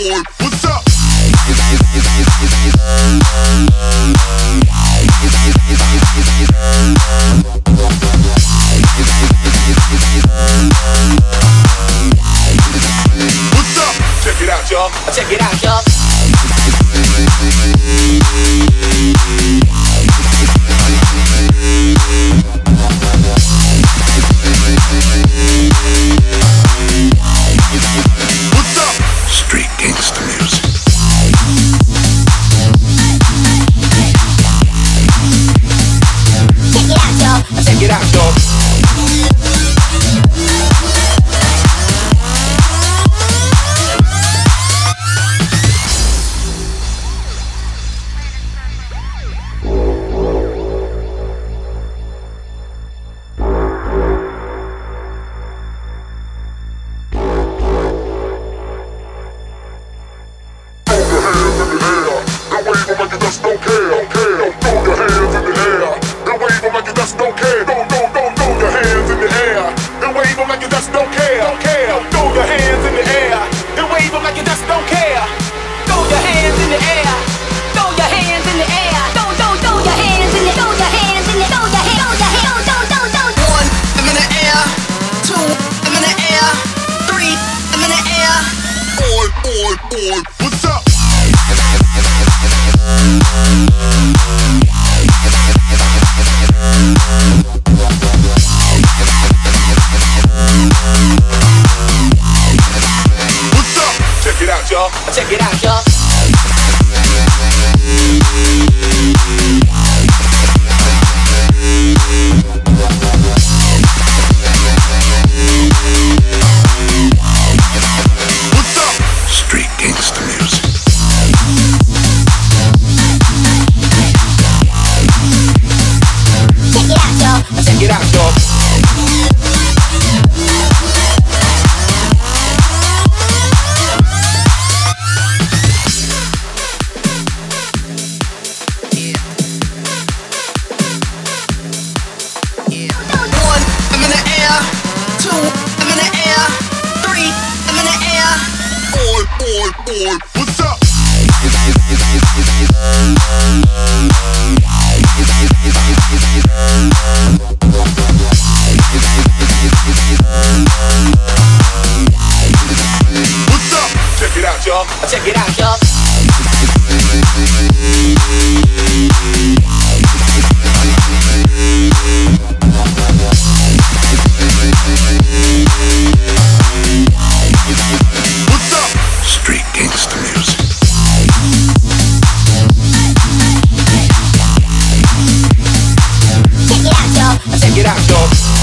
boy, what's up? What's up? Check it out, y'all. Check it out, y'all. What's up? Street gangsta music. Check it out, y'all. Boy, what's up? What's up? Check it out, y'all. Check it out, y'all. What's up? Street gangsta music. Check it out, y'all. One, I'm in the air. Two, I'm in the air. Three, I'm in the air. Boy, what's up? What's up? Check it out, y'all. Check it out, y'all. What's up? Street gangsta music. Check it out, y'all.